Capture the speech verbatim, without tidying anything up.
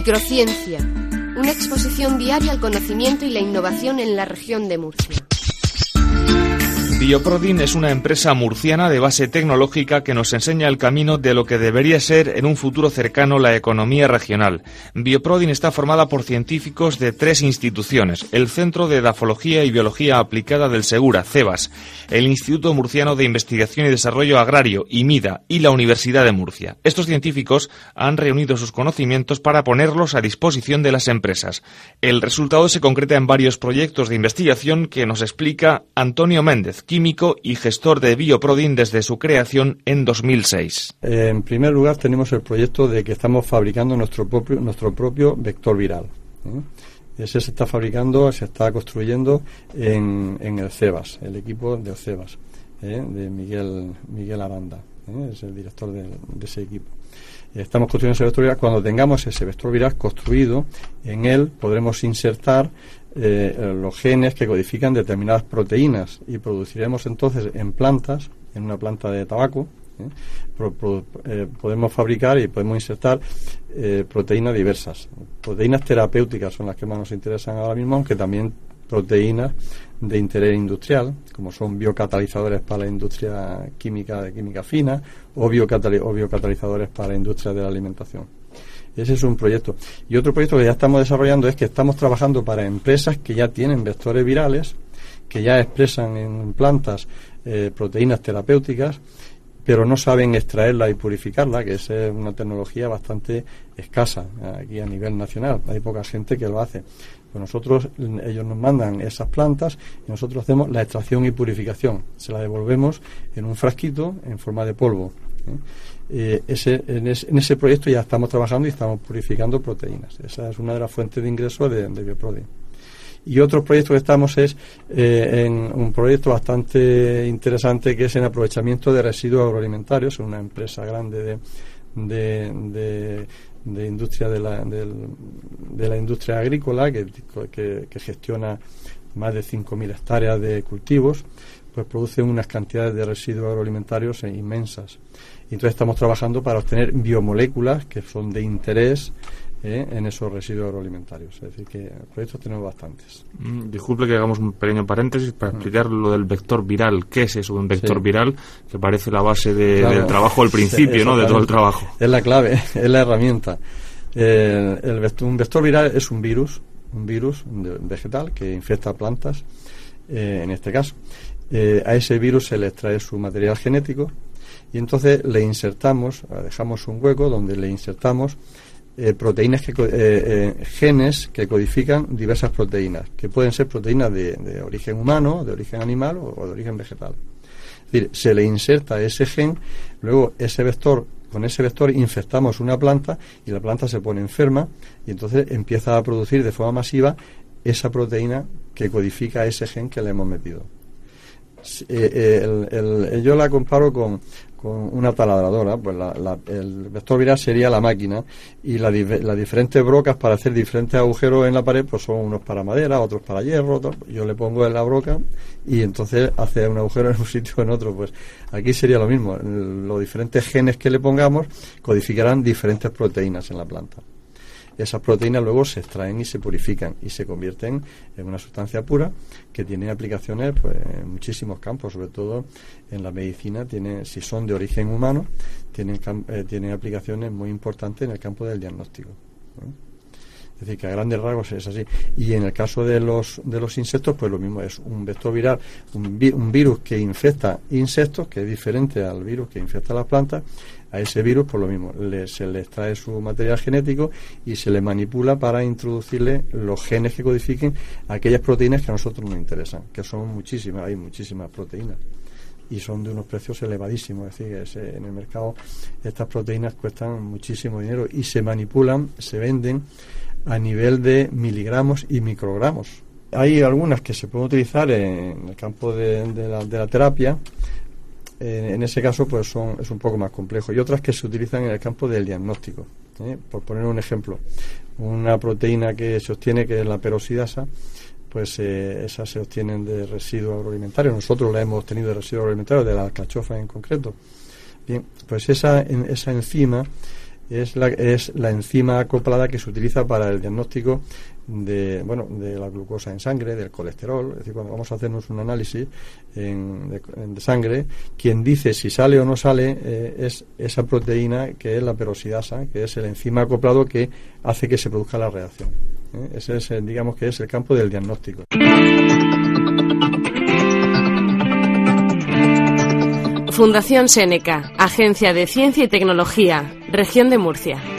Microciencia, una exposición diaria al conocimiento y la innovación en la región de Murcia. Bioprodin es una empresa murciana de base tecnológica que nos enseña el camino de lo que debería ser en un futuro cercano la economía regional. Bioprodin está formada por científicos de tres instituciones: el Centro de Edafología y Biología Aplicada del Segura, CEBAS, el Instituto Murciano de Investigación y Desarrollo Agrario, IMIDA, y la Universidad de Murcia. Estos científicos han reunido sus conocimientos para ponerlos a disposición de las empresas. El resultado se concreta en varios proyectos de investigación que nos explica Antonio Méndez, químico y gestor de Bioprodin desde su creación en dos mil seis. En primer lugar, tenemos el proyecto de que estamos fabricando nuestro propio, nuestro propio vector viral. ¿eh? Ese se está fabricando, se está construyendo en, en el CEBAS, el equipo del CEBAS, ¿eh? de Miguel, Miguel Aranda, ¿eh? es el director de, de ese equipo. Estamos construyendo ese vector viral. Cuando tengamos ese vector viral construido, en él podremos insertar Eh, los genes que codifican determinadas proteínas y produciremos entonces en plantas, en una planta de tabaco, ¿eh? Pro, pro, eh, podemos fabricar y podemos insertar eh, proteínas diversas. Proteínas terapéuticas son las que más nos interesan ahora mismo, aunque también proteínas de interés industrial, como son biocatalizadores para la industria química de química fina o, biocatali- o biocatalizadores para la industria de la alimentación. Ese es un proyecto. Y otro proyecto que ya estamos desarrollando es que estamos trabajando para empresas que ya tienen vectores virales, que ya expresan en plantas eh, proteínas terapéuticas, pero no saben extraerla y purificarla, que es una tecnología bastante escasa aquí a nivel nacional. Hay poca gente que lo hace. Pues nosotros, ellos nos mandan esas plantas y nosotros hacemos la extracción y purificación. Se la devolvemos en un frasquito en forma de polvo. ¿eh? Eh, ese, en, ese, en ese proyecto ya estamos trabajando y estamos purificando proteínas. Esa es una de las fuentes de ingreso de, de Bioprodin. Y otro proyecto que estamos es eh, en un proyecto bastante interesante, que es en aprovechamiento de residuos agroalimentarios. Es una empresa grande de, de, de, de industria de la, de, de la industria agrícola que, que, que gestiona más de cinco mil hectáreas de cultivos, pues produce unas cantidades de residuos agroalimentarios inmensas. Y entonces estamos trabajando para obtener biomoléculas que son de interés eh, en esos residuos agroalimentarios. Es decir, que proyectos tenemos bastantes. Mm, disculpe que hagamos un pequeño paréntesis para explicar lo del vector viral. ¿Qué es eso, un vector sí. viral? Que parece la base de, claro, del trabajo al principio, ¿no? De todo el trabajo. Es la clave, es la herramienta. Eh, el vector, un vector viral es un virus, un virus vegetal que infecta plantas, eh, en este caso. Eh, a ese virus se le extrae su material genético y entonces le insertamos, dejamos un hueco donde le insertamos eh, proteínas, que, eh, eh, genes que codifican diversas proteínas, que pueden ser proteínas de, de origen humano, de origen animal o, o de origen vegetal. Es decir, se le inserta ese gen, luego ese vector, con ese vector infectamos una planta y la planta se pone enferma y entonces empieza a producir de forma masiva esa proteína que codifica ese gen que le hemos metido. Eh, el, el, yo la comparo con, con una taladradora. Pues la, la, el vector viral sería la máquina y la, las diferentes brocas para hacer diferentes agujeros en la pared, pues son unos para madera, otros para hierro, otros. Yo le pongo en la broca y entonces hace un agujero en un sitio o en otro. Pues aquí sería lo mismo. Los diferentes genes que le pongamos codificarán diferentes proteínas en la planta. Esas proteínas luego se extraen y se purifican y se convierten en una sustancia pura que tiene aplicaciones, pues, en muchísimos campos, sobre todo en la medicina. Tiene, si son de origen humano, tienen, eh, tienen aplicaciones muy importantes en el campo del diagnóstico, ¿no? Es decir, que a grandes rasgos es así. Y en el caso de los de los insectos, pues lo mismo, es un vector viral, un, vi, un virus que infecta insectos, que es diferente al virus que infecta las plantas. A ese virus, por lo mismo, le, se le extrae su material genético y se le manipula para introducirle los genes que codifiquen aquellas proteínas que a nosotros nos interesan, que son muchísimas, hay muchísimas proteínas y son de unos precios elevadísimos. Es decir, que ese, en el mercado estas proteínas cuestan muchísimo dinero y se manipulan, se venden a nivel de miligramos y microgramos. Hay algunas que se pueden utilizar en el campo de, de, la, de la terapia. En ese caso, pues son, es un poco más complejo, y otras que se utilizan en el campo del diagnóstico, ¿eh? Por poner un ejemplo, una proteína que se obtiene, que es la peroxidasa, pues eh, esas se obtienen de residuos agroalimentarios. Nosotros la hemos obtenido de residuos agroalimentarios, de la alcachofa en concreto. Bien, pues esa, esa enzima es la, es la enzima acoplada que se utiliza para el diagnóstico de, bueno, de la glucosa en sangre, del colesterol. Es decir, cuando vamos a hacernos un análisis en, de, de sangre, quien dice si sale o no sale eh, es esa proteína que es la peroxidasa, que es el enzima acoplado que hace que se produzca la reacción. ¿eh? Ese es, el, digamos, que es el campo del diagnóstico. Fundación Seneca, Agencia de Ciencia y Tecnología, Región de Murcia.